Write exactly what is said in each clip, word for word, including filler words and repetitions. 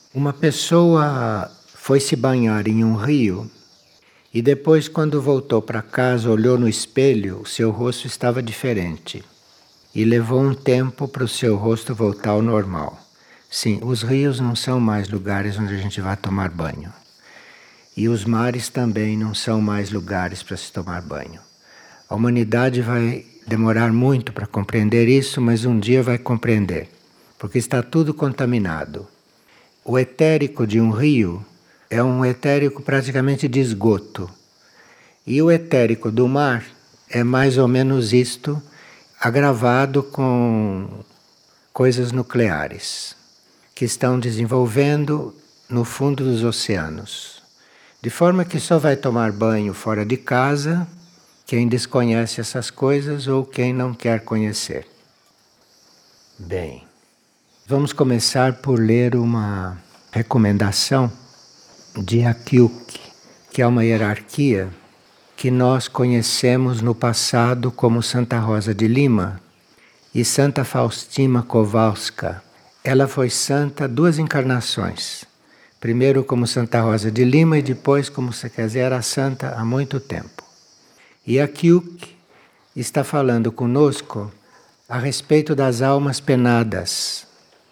Uma pessoa foi se banhar em um rio e depois, quando voltou para casa, olhou no espelho, o seu rosto estava diferente. E levou um tempo para o seu rosto voltar ao normal. Sim, os rios não são mais lugares onde a gente vai tomar banho. E os mares também não são mais lugares para se tomar banho. A humanidade vai demorar muito para compreender isso, mas um dia vai compreender, porque está tudo contaminado. O etérico de um rio é um etérico praticamente de esgoto. E o etérico do mar é mais ou menos isto, agravado com coisas nucleares que estão desenvolvendo no fundo dos oceanos. De forma que só vai tomar banho fora de casa quem desconhece essas coisas ou quem não quer conhecer. Bem, vamos começar por ler uma recomendação de Akyuk, que é uma hierarquia que nós conhecemos no passado como Santa Rosa de Lima e Santa Faustina Kowalska. Ela foi santa duas encarnações. Primeiro como Santa Rosa de Lima e depois, como você quer dizer, era santa há muito tempo. E Akyuk está falando conosco a respeito das almas penadas,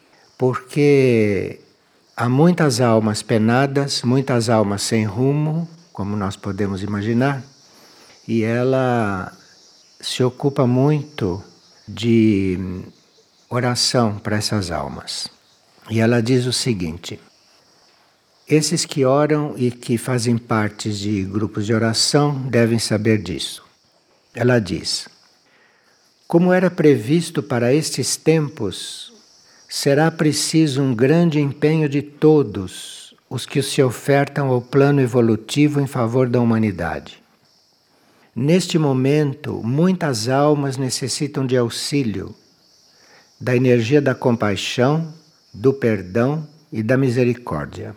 porque há muitas almas penadas, muitas almas sem rumo, como nós podemos imaginar, e ela se ocupa muito de oração para essas almas. E ela diz o seguinte: esses que oram e que fazem parte de grupos de oração devem saber disso. Ela diz: como era previsto para estes tempos, será preciso um grande empenho de todos os que se ofertam ao plano evolutivo em favor da humanidade. Neste momento, muitas almas necessitam de auxílio, da energia da compaixão, do perdão e da misericórdia.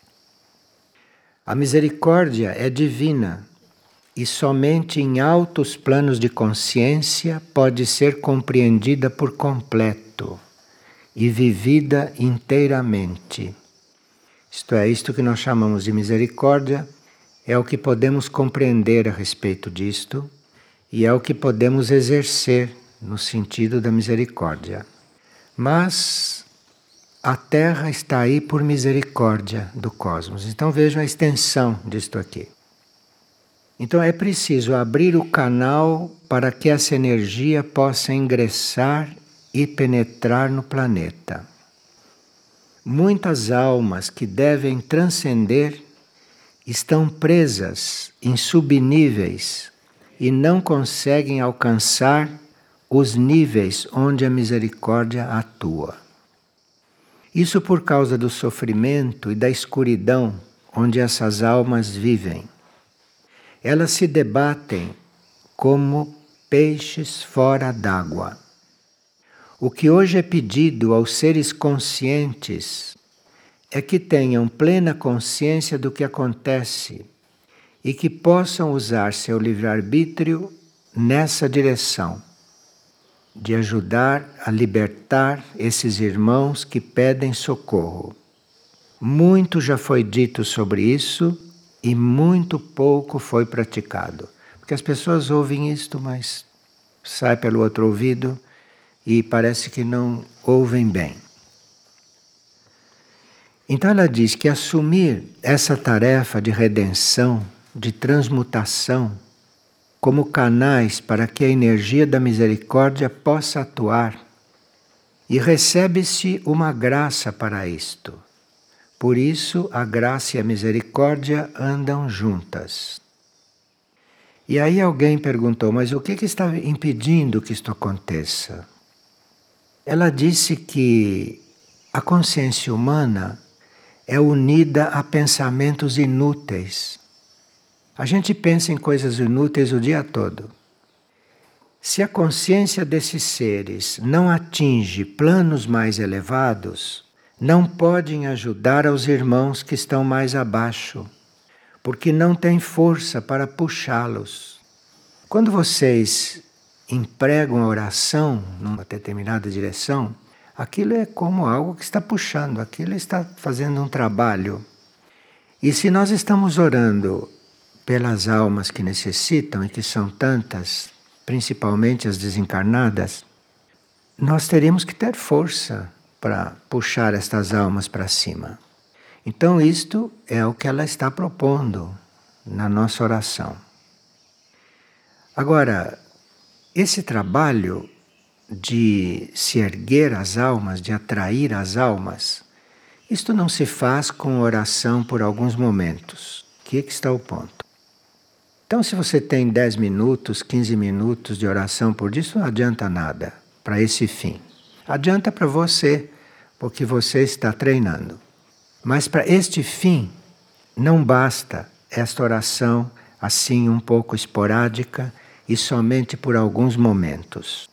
A misericórdia é divina e somente em altos planos de consciência pode ser compreendida por completo e vivida inteiramente. Isto é, isto que nós chamamos de misericórdia é o que podemos compreender a respeito disto e é o que podemos exercer no sentido da misericórdia. Mas a Terra está aí por misericórdia do cosmos. Então vejam a extensão disto aqui. Então é preciso abrir o canal para que essa energia possa ingressar e penetrar no planeta. Muitas almas que devem transcender estão presas em subníveis e não conseguem alcançar os níveis onde a misericórdia atua. Isso por causa do sofrimento e da escuridão onde essas almas vivem. Elas se debatem como peixes fora d'água. O que hoje é pedido aos seres conscientes é que tenham plena consciência do que acontece e que possam usar seu livre-arbítrio nessa direção, de ajudar a libertar esses irmãos que pedem socorro. Muito já foi dito sobre isso e muito pouco foi praticado. Porque as pessoas ouvem isto, mas sai pelo outro ouvido e parece que não ouvem bem. Então ela diz que assumir essa tarefa de redenção, de transmutação, como canais para que a energia da misericórdia possa atuar. E recebe-se uma graça para isto. Por isso, a graça e a misericórdia andam juntas. E aí alguém perguntou, mas o que, que está impedindo que isto aconteça? Ela disse que a consciência humana é unida a pensamentos inúteis. A gente pensa em coisas inúteis o dia todo. Se a consciência desses seres não atinge planos mais elevados, não podem ajudar aos irmãos que estão mais abaixo, porque não têm força para puxá-los. Quando vocês empregam a oração numa determinada direção, aquilo é como algo que está puxando, aquilo está fazendo um trabalho. E se nós estamos orando pelas almas que necessitam, e que são tantas, principalmente as desencarnadas, nós teríamos que ter força para puxar estas almas para cima. Então, isto é o que ela está propondo na nossa oração. Agora, esse trabalho de se erguer as almas, de atrair as almas, isto não se faz com oração por alguns momentos. Aqui é que está o ponto. Então, se você tem dez minutos, quinze minutos de oração por dia, isso não adianta nada para esse fim. Adianta para você, porque você está treinando. Mas para este fim, não basta esta oração assim um pouco esporádica e somente por alguns momentos.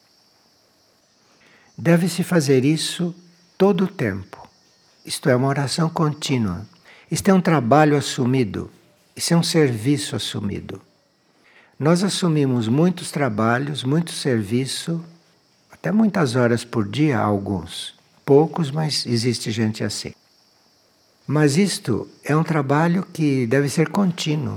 Deve-se fazer isso todo o tempo. Isto é uma oração contínua. Isto é um trabalho assumido. Isso é um serviço assumido. Nós assumimos muitos trabalhos, muito serviço, até muitas horas por dia, alguns. Poucos, mas existe gente assim. Mas isto é um trabalho que deve ser contínuo.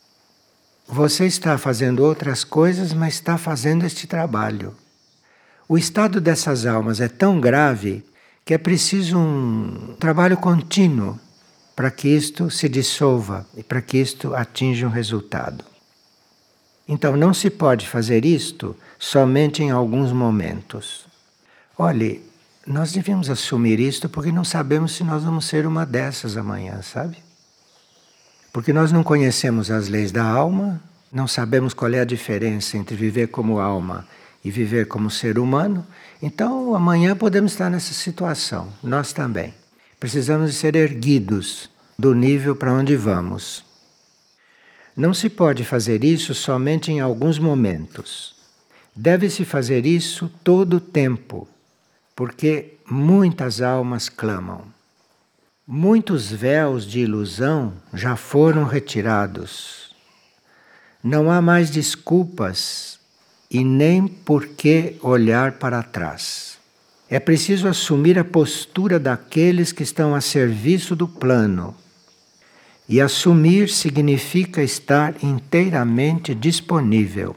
Você está fazendo outras coisas, mas está fazendo este trabalho. O estado dessas almas é tão grave que é preciso um trabalho contínuo para que isto se dissolva e para que isto atinja um resultado. Então não se pode fazer isto somente em alguns momentos. Olhe, nós devemos assumir isto porque não sabemos se nós vamos ser uma dessas amanhã, sabe? Porque nós não conhecemos as leis da alma, não sabemos qual é a diferença entre viver como alma e viver como ser humano. Então amanhã podemos estar nessa situação, nós também. Precisamos de ser erguidos do nível para onde vamos. Não se pode fazer isso somente em alguns momentos. Deve-se fazer isso todo o tempo, porque muitas almas clamam. Muitos véus de ilusão já foram retirados. Não há mais desculpas e nem por que olhar para trás. É preciso assumir a postura daqueles que estão a serviço do plano. E assumir significa estar inteiramente disponível.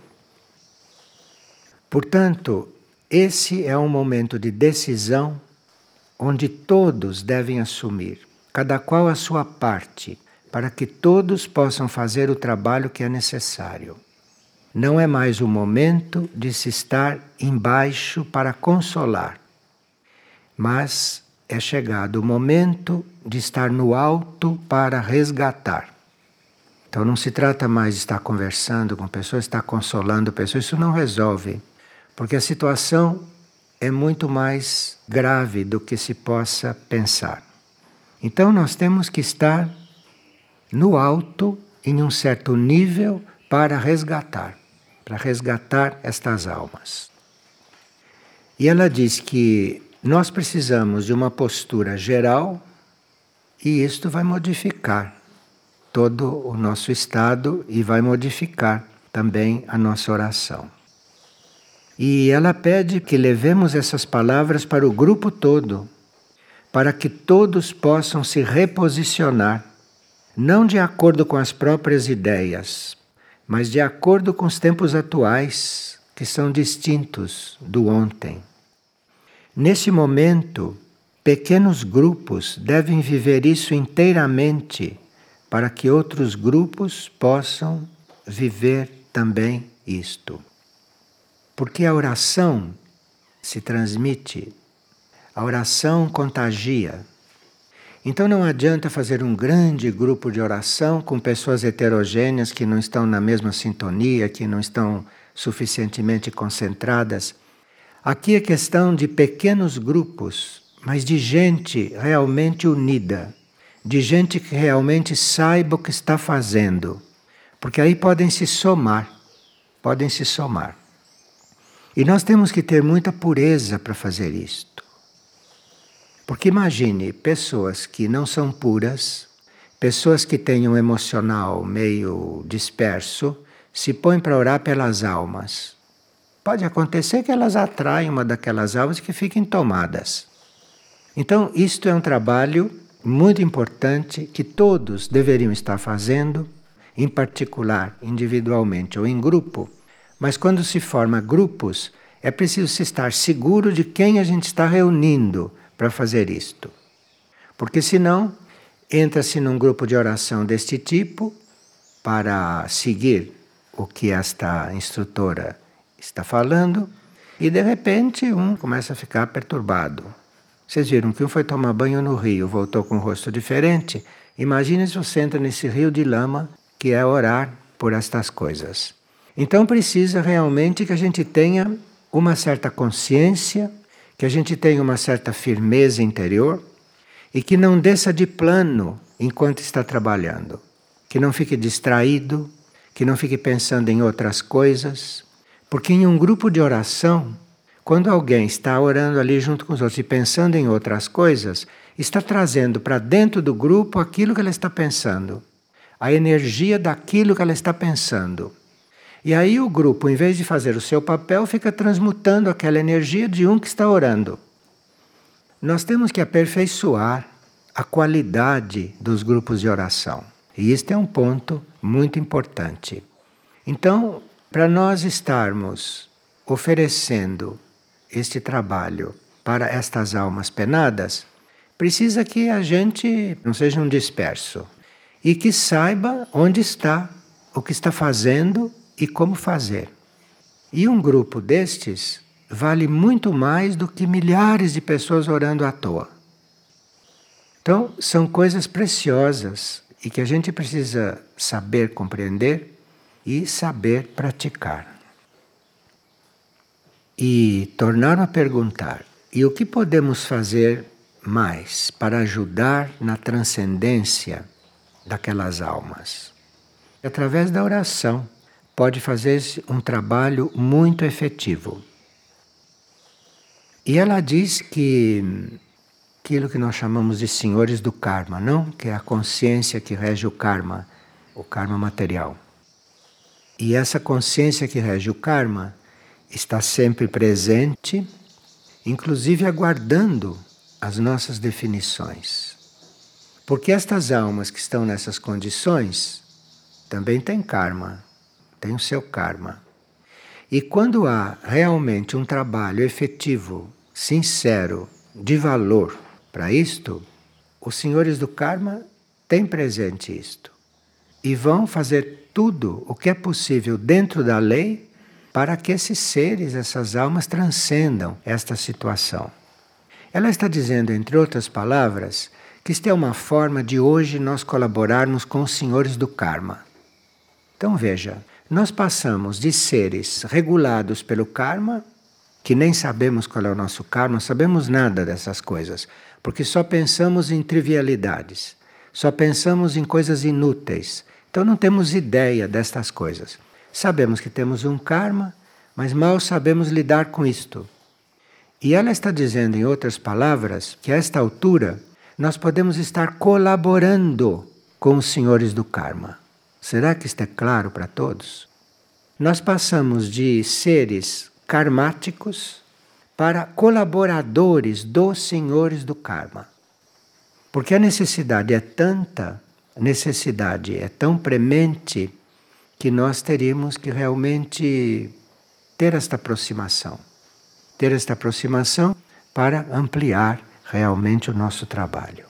Portanto, esse é um momento de decisão onde todos devem assumir, cada qual a sua parte, para que todos possam fazer o trabalho que é necessário. Não é mais o momento de se estar embaixo para consolar, mas é chegado o momento de estar no alto para resgatar. Então não se trata mais de estar conversando com pessoas, estar consolando pessoas, isso não resolve, porque a situação é muito mais grave do que se possa pensar. Então nós temos que estar no alto, em um certo nível, para resgatar, para resgatar estas almas. E ela diz que nós precisamos de uma postura geral e isto vai modificar todo o nosso estado e vai modificar também a nossa oração. E ela pede que levemos essas palavras para o grupo todo, para que todos possam se reposicionar, não de acordo com as próprias ideias, mas de acordo com os tempos atuais, que são distintos do ontem. Nesse momento, pequenos grupos devem viver isso inteiramente para que outros grupos possam viver também isto. Porque a oração se transmite, a oração contagia. Então não adianta fazer um grande grupo de oração com pessoas heterogêneas que não estão na mesma sintonia, que não estão suficientemente concentradas. Aqui é questão de pequenos grupos, mas de gente realmente unida, de gente que realmente saiba o que está fazendo, porque aí podem se somar, podem se somar. E nós temos que ter muita pureza para fazer isto. Porque imagine pessoas que não são puras, pessoas que têm um emocional meio disperso, se põem para orar pelas almas. Pode acontecer que elas atraem uma daquelas almas que fiquem tomadas. Então, isto é um trabalho muito importante que todos deveriam estar fazendo, em particular, individualmente ou em grupo. Mas quando se forma grupos, é preciso se estar seguro de quem a gente está reunindo para fazer isto. Porque senão, entra-se num grupo de oração deste tipo para seguir o que esta instrutora está falando e de repente um começa a ficar perturbado. Vocês viram que um foi tomar banho no rio, voltou com um rosto diferente. Imagine se você entra nesse rio de lama que é orar por estas coisas. Então precisa realmente que a gente tenha uma certa consciência, que a gente tenha uma certa firmeza interior e que não desça de plano enquanto está trabalhando. Que não fique distraído, que não fique pensando em outras coisas. Porque em um grupo de oração, quando alguém está orando ali junto com os outros e pensando em outras coisas, está trazendo para dentro do grupo aquilo que ela está pensando, a energia daquilo que ela está pensando. E aí o grupo, em vez de fazer o seu papel, fica transmutando aquela energia de um que está orando. Nós temos que aperfeiçoar a qualidade dos grupos de oração. E este é um ponto muito importante. Então, para nós estarmos oferecendo este trabalho para estas almas penadas, precisa que a gente não seja um disperso e que saiba onde está, o que está fazendo e como fazer. E um grupo destes vale muito mais do que milhares de pessoas orando à toa. Então, são coisas preciosas e que a gente precisa saber compreender e saber praticar. E tornaram a perguntar: e o que podemos fazer mais para ajudar na transcendência daquelas almas? Através da oração, pode fazer um trabalho muito efetivo. E ela diz que aquilo que nós chamamos de senhores do karma, não? Que é a consciência que rege o karma, o karma material. E essa consciência que rege o karma está sempre presente, inclusive aguardando as nossas definições. Porque estas almas que estão nessas condições também têm karma, têm o seu karma. E quando há realmente um trabalho efetivo, sincero, de valor para isto, os senhores do karma têm presente isto. E vão fazer tudo o que é possível dentro da lei para que esses seres, essas almas, transcendam esta situação. Ela está dizendo, entre outras palavras, que isto é uma forma de hoje nós colaborarmos com os senhores do karma. Então veja, nós passamos de seres regulados pelo karma, que nem sabemos qual é o nosso karma, não sabemos nada dessas coisas, porque só pensamos em trivialidades, só pensamos em coisas inúteis. Então não temos ideia destas coisas. Sabemos que temos um karma, mas mal sabemos lidar com isto. E ela está dizendo, em outras palavras, que a esta altura nós podemos estar colaborando com os senhores do karma. Será que isto é claro para todos? Nós passamos de seres karmáticos para colaboradores dos senhores do karma. Porque a necessidade é tanta, a necessidade é tão premente, que nós teríamos que realmente ter esta aproximação. Ter esta aproximação para ampliar realmente o nosso trabalho.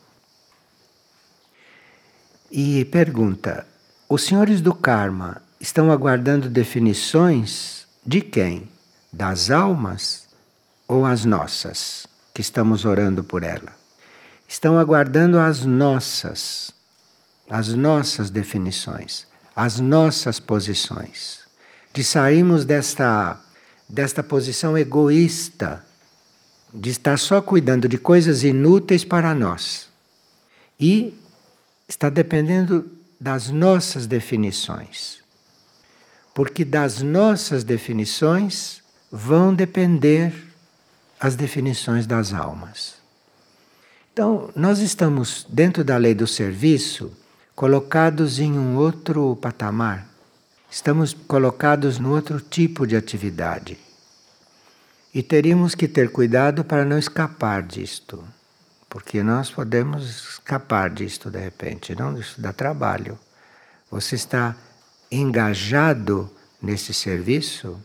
E pergunta: os senhores do karma estão aguardando definições de quem? Das almas ou as nossas, que estamos orando por ela? Estão aguardando as nossas, as nossas definições, as nossas posições. De sairmos desta, desta posição egoísta, de estar só cuidando de coisas inúteis para nós. E está dependendo das nossas definições. Porque das nossas definições vão depender as definições das almas. Então, nós estamos, dentro da lei do serviço, colocados em um outro patamar. Estamos colocados num outro tipo de atividade. E teríamos que ter cuidado para não escapar disto. porque nós podemos escapar disto de repente, não? Isso dá trabalho. Você está engajado nesse serviço?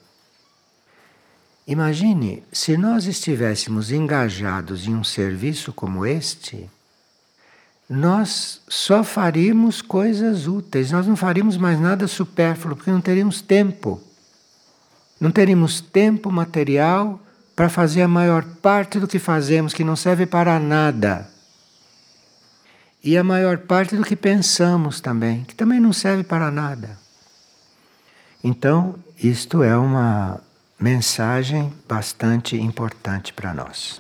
Imagine se nós estivéssemos engajados em um serviço como este, nós só faríamos coisas úteis, nós não faríamos mais nada supérfluo, porque não teríamos tempo. Não teríamos tempo material para fazer a maior parte do que fazemos, que não serve para nada. E a maior parte do que pensamos também, que também não serve para nada. Então, isto é uma mensagem bastante importante para nós.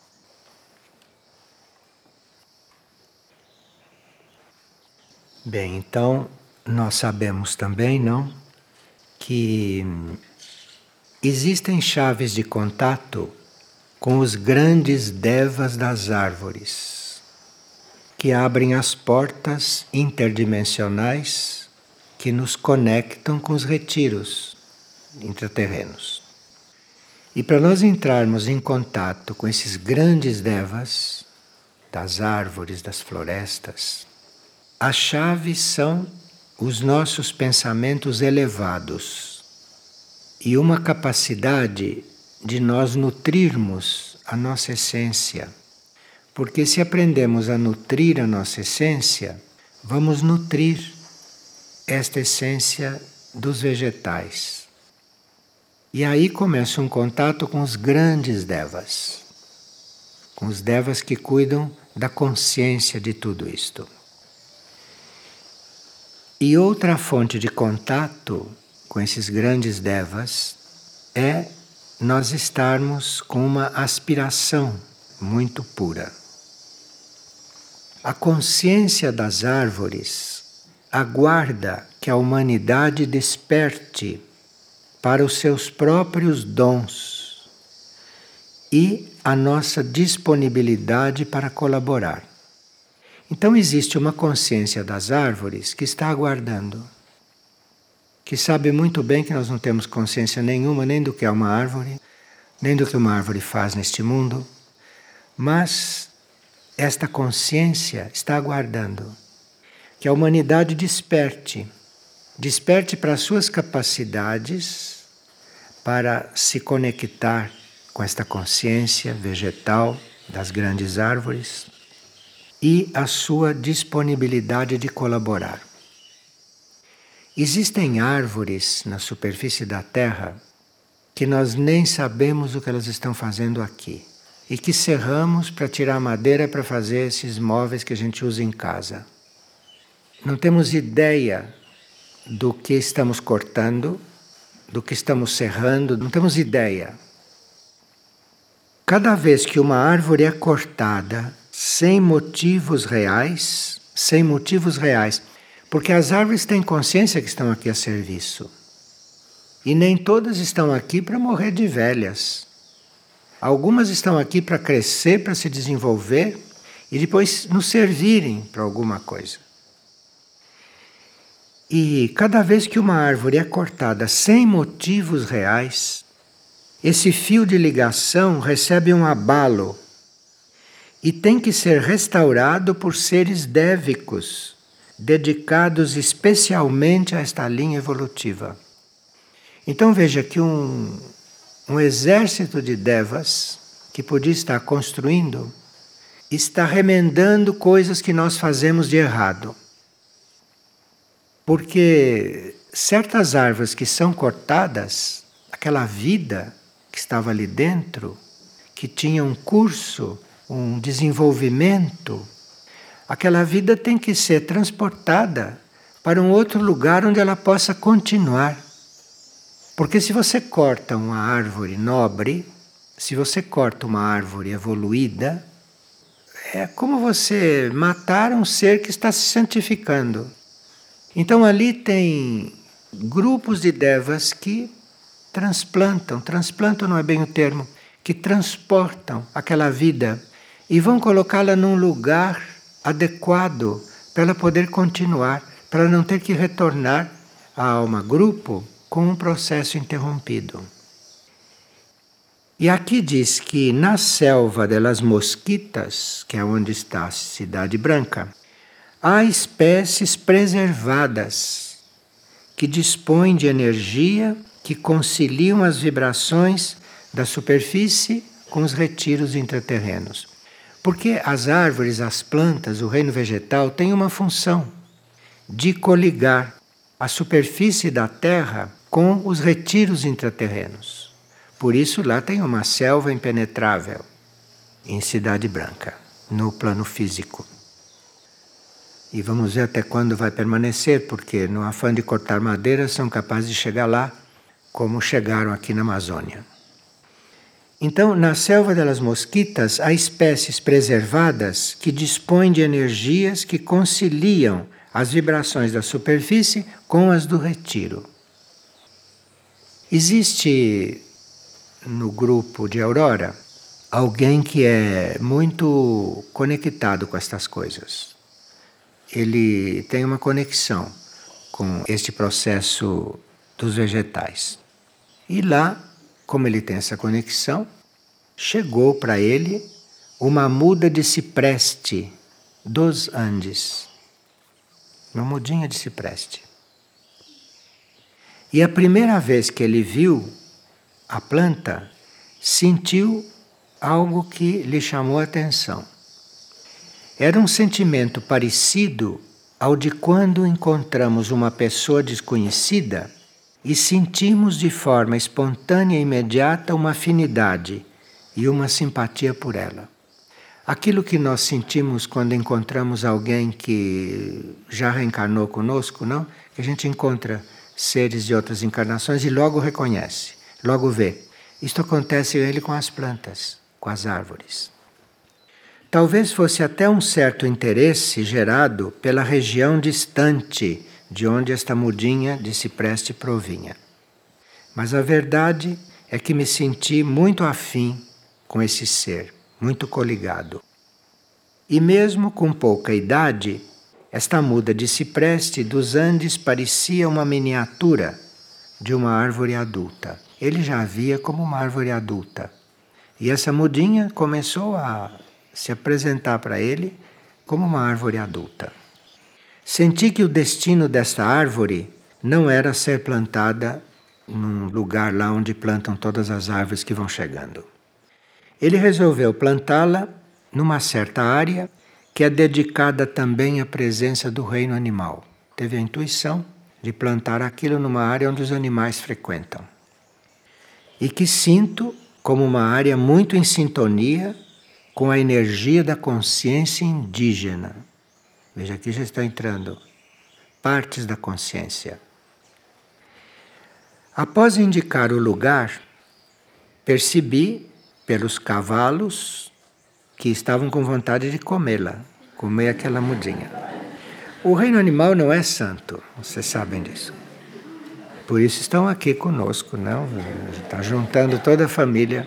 Bem, então nós sabemos também, não, que existem chaves de contato com os grandes devas das árvores, que abrem as portas interdimensionais que nos conectam com os retiros intraterrenos. E para nós entrarmos em contato com esses grandes devas das árvores, das florestas, as chaves são os nossos pensamentos elevados e uma capacidade de nós nutrirmos a nossa essência. Porque se aprendemos a nutrir a nossa essência, vamos nutrir esta essência dos vegetais. E aí começa um contato com os grandes devas, com os devas que cuidam da consciência de tudo isto. E outra fonte de contato com esses grandes devas é nós estarmos com uma aspiração muito pura. A consciência das árvores aguarda que a humanidade desperte para os seus próprios dons e a nossa disponibilidade para colaborar. Então existe uma consciência das árvores que está aguardando, que sabe muito bem que nós não temos consciência nenhuma nem do que é uma árvore, nem do que uma árvore faz neste mundo, mas esta consciência está aguardando que a humanidade desperte, desperte para as suas capacidades para se conectar com esta consciência vegetal das grandes árvores e a sua disponibilidade de colaborar. Existem árvores na superfície da Terra que nós nem sabemos o que elas estão fazendo aqui e que serramos para tirar madeira para fazer esses móveis que a gente usa em casa. Não temos ideia do que estamos cortando, do que estamos serrando, não temos ideia. Cada vez que uma árvore é cortada sem motivos reais, sem motivos reais, porque as árvores têm consciência que estão aqui a serviço. E nem todas estão aqui para morrer de velhas. Algumas estão aqui para crescer, para se desenvolver e depois nos servirem para alguma coisa. E cada vez que uma árvore é cortada sem motivos reais, esse fio de ligação recebe um abalo e tem que ser restaurado por seres dévicos, dedicados especialmente a esta linha evolutiva. Então veja que um, um exército de devas que podia estar construindo está remendando coisas que nós fazemos de errado. Porque certas árvores que são cortadas, aquela vida que estava ali dentro, que tinha um curso, um desenvolvimento, aquela vida tem que ser transportada para um outro lugar onde ela possa continuar. Porque se você corta uma árvore nobre, se você corta uma árvore evoluída, é como você matar um ser que está se santificando. Então ali tem grupos de devas que transplantam, transplantam não é bem o termo, que transportam aquela vida e vão colocá-la num lugar adequado para ela poder continuar, para ela não ter que retornar a alma grupo com um processo interrompido. E aqui diz que na selva de las Mosquitas, que é onde está a Cidade Branca, há espécies preservadas que dispõem de energia que conciliam as vibrações da superfície com os retiros intraterrenos. Porque as árvores, as plantas, o reino vegetal têm uma função de coligar a superfície da Terra com os retiros intraterrenos. Por isso lá tem uma selva impenetrável em Cidade Branca, no plano físico. E vamos ver até quando vai permanecer, porque no afã de cortar madeira são capazes de chegar lá, como chegaram aqui na Amazônia. Então, na selva das Mosquitas, há espécies preservadas que dispõem de energias que conciliam as vibrações da superfície com as do retiro. Existe no grupo de Aurora alguém que é muito conectado com estas coisas. Ele tem uma conexão com este processo dos vegetais. E lá, como ele tem essa conexão, chegou para ele uma muda de cipreste dos Andes. Uma mudinha de cipreste. E a primeira vez que ele viu a planta, sentiu algo que lhe chamou a atenção. Era um sentimento parecido ao de quando encontramos uma pessoa desconhecida e sentimos de forma espontânea e imediata uma afinidade e uma simpatia por ela. Aquilo que nós sentimos quando encontramos alguém que já reencarnou conosco, não? Que a gente encontra seres de outras encarnações e logo reconhece, logo vê. Isto acontece ele com as plantas, com as árvores. Talvez fosse até um certo interesse gerado pela região distante de onde esta mudinha de cipreste provinha. Mas a verdade é que me senti muito afim com esse ser, muito coligado. E mesmo com pouca idade, esta muda de cipreste dos Andes parecia uma miniatura de uma árvore adulta. Ele já a via como uma árvore adulta. E essa mudinha começou a se apresentar para ele como uma árvore adulta. Senti que o destino desta árvore não era ser plantada num lugar lá onde plantam todas as árvores que vão chegando. Ele resolveu plantá-la numa certa área que é dedicada também à presença do reino animal. Teve a intuição de plantar aquilo numa área onde os animais frequentam. E que sinto como uma área muito em sintonia com a energia da consciência indígena. Veja, aqui já está entrando partes da consciência. Após indicar o lugar, percebi pelos cavalos que estavam com vontade de comê-la, comer aquela mudinha. O reino animal não é santo, vocês sabem disso. Por isso estão aqui conosco, não? Está juntando toda a família.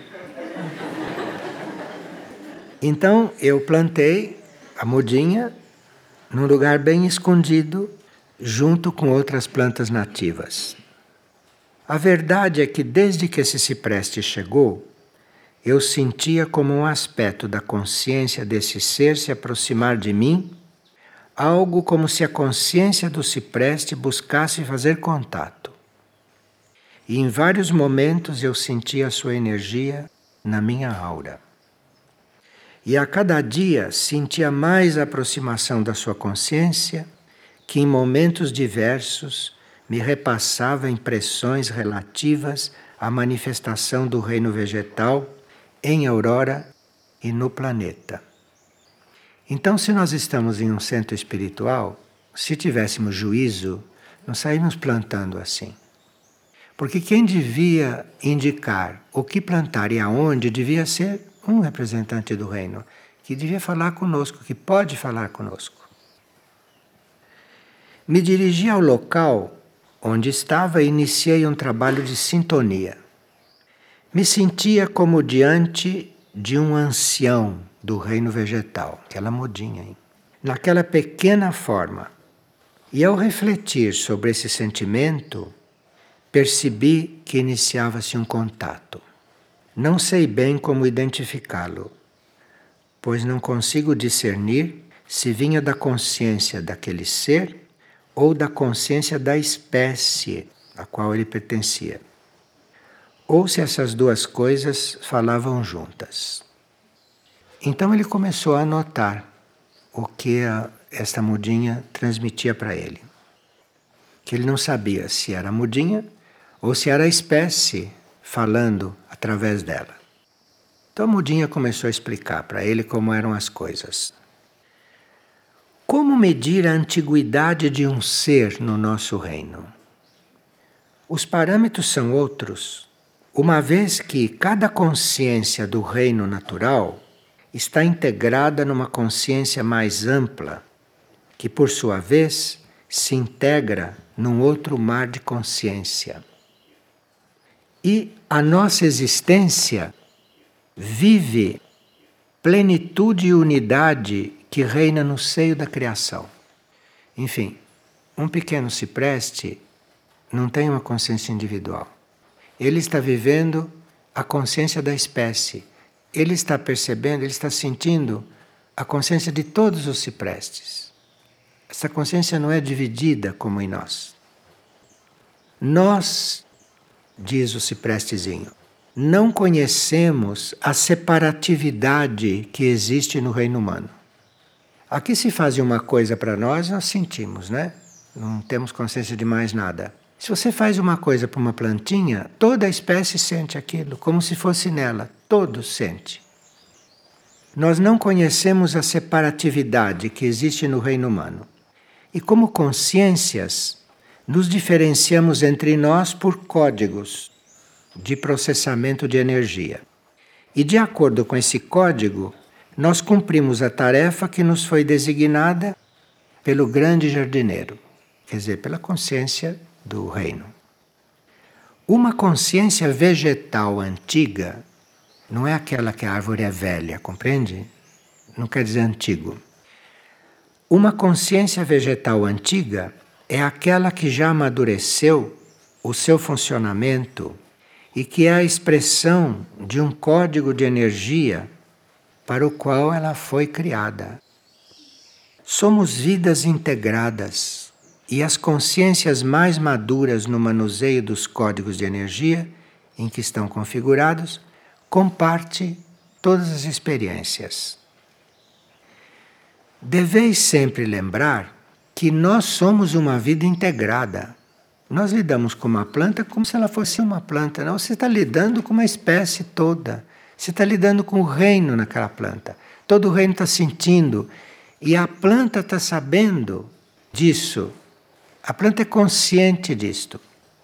Então eu plantei a mudinha num lugar bem escondido, junto com outras plantas nativas. A verdade é que desde que esse cipreste chegou, eu sentia como um aspecto da consciência desse ser se aproximar de mim, algo como se a consciência do cipreste buscasse fazer contato. E em vários momentos eu sentia a sua energia na minha aura. E a cada dia sentia mais a aproximação da sua consciência, que em momentos diversos me repassava impressões relativas à manifestação do reino vegetal em Aurora e no planeta. Então, se nós estamos em um centro espiritual, se tivéssemos juízo, não saímos plantando assim. Porque quem devia indicar o que plantar e aonde devia ser um representante do reino, que devia falar conosco, que pode falar conosco. Me dirigi ao local onde estava e iniciei um trabalho de sintonia. Me sentia como diante de um ancião do reino vegetal, aquela mudinha, hein? Naquela pequena forma. E ao refletir sobre esse sentimento, percebi que iniciava-se um contato. Não sei bem como identificá-lo, pois não consigo discernir se vinha da consciência daquele ser ou da consciência da espécie a qual ele pertencia, ou se essas duas coisas falavam juntas. Então ele começou a notar o que a, esta mudinha transmitia para ele. Que ele não sabia se era a mudinha ou se era a espécie falando através dela. Então a mudinha começou a explicar para ele como eram as coisas. Como medir a antiguidade de um ser no nosso reino? Os parâmetros são outros, uma vez que cada consciência do reino natural está integrada numa consciência mais ampla, que por sua vez se integra num outro mar de consciência. E a nossa existência vive plenitude e unidade que reina no seio da criação. Enfim, um pequeno cipreste não tem uma consciência individual. Ele está vivendo a consciência da espécie. Ele está percebendo, ele está sentindo a consciência de todos os ciprestes. Essa consciência não é dividida como em nós. Nós, diz o ciprestezinho, não conhecemos a separatividade que existe no reino humano. Aqui se faz uma coisa para nós, nós sentimos, né? Não temos consciência de mais nada. Se você faz uma coisa para uma plantinha, toda a espécie sente aquilo, como se fosse nela. Todos sentem. Nós não conhecemos a separatividade que existe no reino humano. E como consciências, nos diferenciamos entre nós por códigos de processamento de energia. E de acordo com esse código, nós cumprimos a tarefa que nos foi designada pelo grande jardineiro, quer dizer, pela consciência do reino. Uma consciência vegetal antiga não é aquela que a árvore é velha, compreende? Não quer dizer antigo. Uma consciência vegetal antiga é aquela que já amadureceu o seu funcionamento e que é a expressão de um código de energia para o qual ela foi criada. Somos vidas integradas e as consciências mais maduras no manuseio dos códigos de energia em que estão configurados compartem todas as experiências. Deveis sempre lembrar que nós somos uma vida integrada. Nós lidamos com uma planta como se ela fosse uma planta. Não, você está lidando com uma espécie toda. Você está lidando com o reino naquela planta. Todo o reino está sentindo. E a planta está sabendo disso. A planta é consciente disto.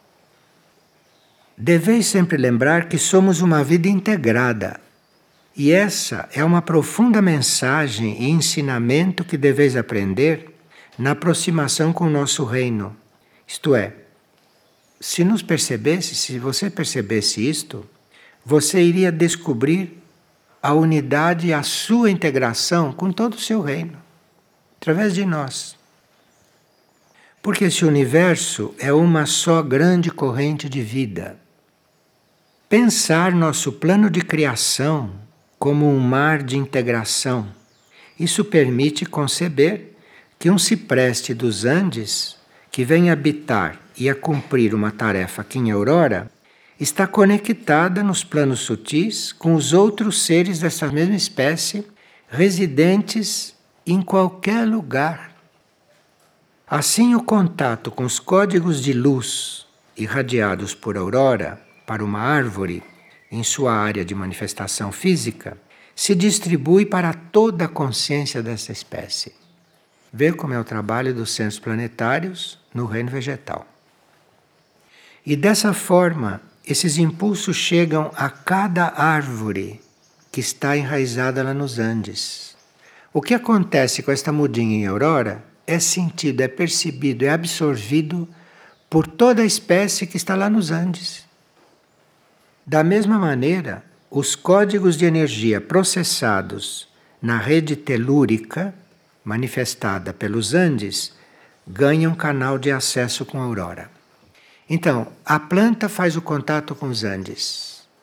Deveis sempre lembrar que somos uma vida integrada. E essa é uma profunda mensagem e ensinamento que deveis aprender na aproximação com o nosso reino. Isto é, se nos percebesse, se você percebesse isto, você iria descobrir a unidade e a sua integração com todo o seu reino, através de nós. Porque esse universo é uma só grande corrente de vida. Pensar nosso plano de criação como um mar de integração, isso permite conceber que um cipreste dos Andes, que vem habitar e a cumprir uma tarefa aqui em Aurora, está conectada nos planos sutis com os outros seres dessa mesma espécie, residentes em qualquer lugar. Assim, o contato com os códigos de luz irradiados por Aurora para uma árvore em sua área de manifestação física se distribui para toda a consciência dessa espécie. Vê como é o trabalho dos centros planetários no reino vegetal. E dessa forma, esses impulsos chegam a cada árvore que está enraizada lá nos Andes. O que acontece com esta mudinha em Aurora é sentido, é percebido, é absorvido por toda a espécie que está lá nos Andes. Da mesma maneira, os códigos de energia processados na rede telúrica, manifestada pelos Andes, ganham canal de acesso com a Aurora. Então, a planta faz o contato com os Andes.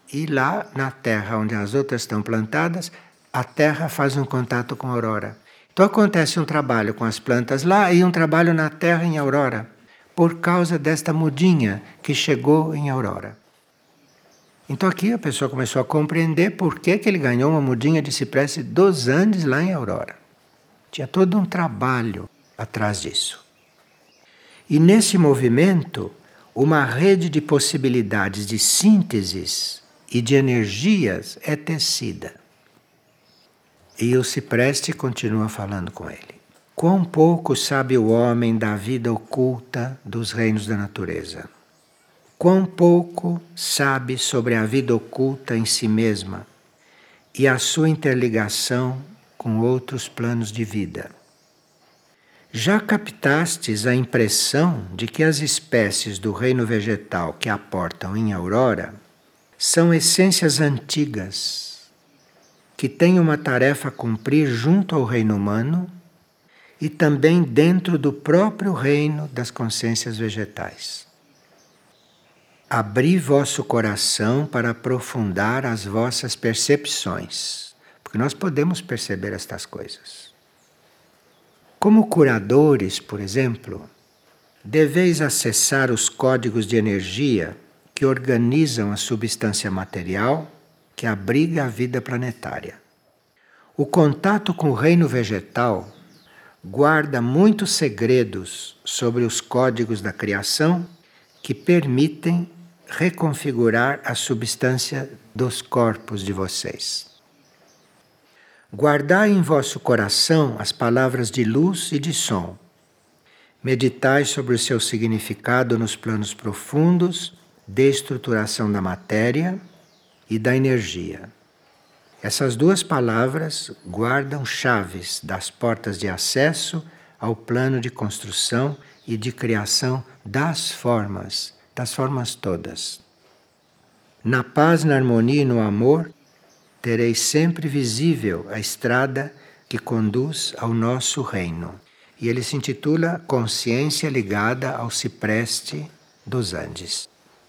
e lá na terra onde as outras estão plantadas, a terra faz um contato com a aurora. Então acontece um trabalho com as plantas lá e um trabalho na terra em aurora, por causa desta mudinha que chegou em aurora. Então aqui a pessoa começou a compreender por que, que ele ganhou uma mudinha de cipreste dos Andes lá em aurora. Tinha todo um trabalho atrás disso. E nesse movimento, uma rede de possibilidades de sínteses e de energias é tecida. E o cipreste continua falando com ele. Quão pouco sabe o homem da vida oculta dos reinos da natureza. Quão pouco sabe sobre a vida oculta em si mesma e a sua interligação com outros planos de vida. Já captastes a impressão de que as espécies do reino vegetal que aportam em aurora são essências antigas, que têm uma tarefa a cumprir junto ao reino humano e também dentro do próprio reino das consciências vegetais. Abri vosso coração para aprofundar as vossas percepções, porque nós podemos perceber estas coisas. Como curadores, por exemplo, deveis acessar os códigos de energia que organizam a substância material que abriga a vida planetária. O contato com o reino vegetal guarda muitos segredos sobre os códigos da criação que permitem reconfigurar a substância dos corpos de vocês. Guardai em vosso coração as palavras de luz e de som. Meditai sobre o seu significado nos planos profundos de estruturação da matéria e da energia. Essas duas palavras guardam chaves das portas de acesso ao plano de construção e de criação das formas, das formas todas. Na paz, na harmonia e no amor, tereis sempre visível a estrada que conduz ao nosso reino. E ele se intitula Consciência Ligada ao Cipreste dos Andes.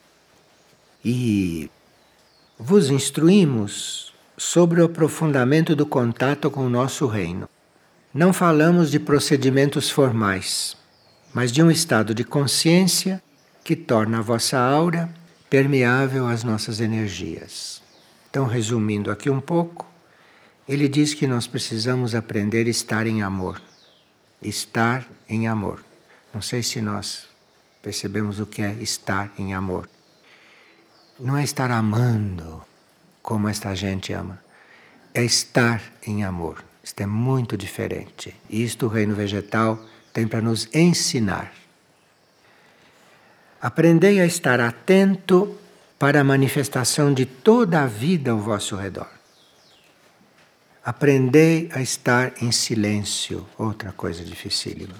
E vos instruímos sobre o aprofundamento do contato com o nosso reino. Não falamos de procedimentos formais, mas de um estado de consciência que torna a vossa aura permeável às nossas energias. Então, resumindo aqui um pouco, ele diz que nós precisamos aprender a estar em amor. Estar em amor. Não sei se nós percebemos o que é estar em amor. Não é estar amando como esta gente ama. É estar em amor. Isto é muito diferente. E isto o reino vegetal tem para nos ensinar. Aprendei a estar atento para a manifestação de toda a vida ao vosso redor. Aprendei a estar em silêncio, outra coisa dificílima.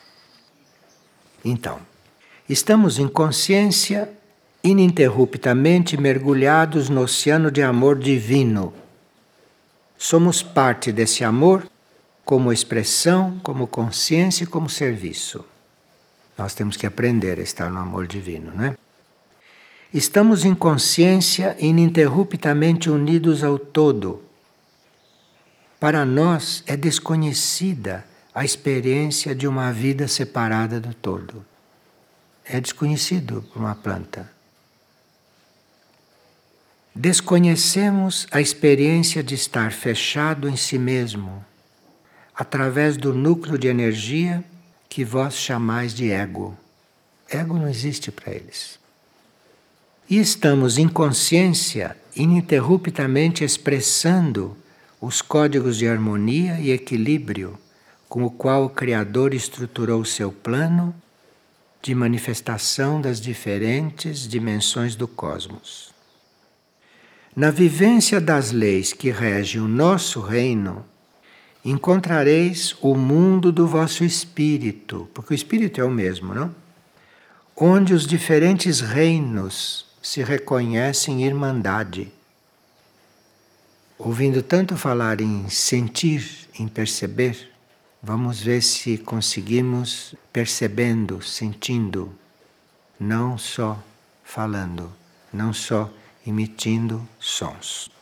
Então, estamos em consciência ininterruptamente mergulhados no oceano de amor divino. Somos parte desse amor como expressão, como consciência e como serviço. Nós temos que aprender a estar no amor divino, não é? Estamos em consciência ininterruptamente unidos ao todo. Para nós é desconhecida a experiência de uma vida separada do todo. É desconhecido para uma planta. Desconhecemos a experiência de estar fechado em si mesmo, através do núcleo de energia que vós chamais de ego. Ego não existe para eles. E estamos em consciência ininterruptamente expressando os códigos de harmonia e equilíbrio com o qual o Criador estruturou o seu plano de manifestação das diferentes dimensões do cosmos. Na vivência das leis que regem o nosso reino, encontrareis o mundo do vosso espírito, porque o espírito é o mesmo, não? Onde os diferentes reinos se reconhecem em irmandade. Ouvindo tanto falar em sentir, em perceber, vamos ver se conseguimos percebendo, sentindo, não só falando, não só emitindo sons.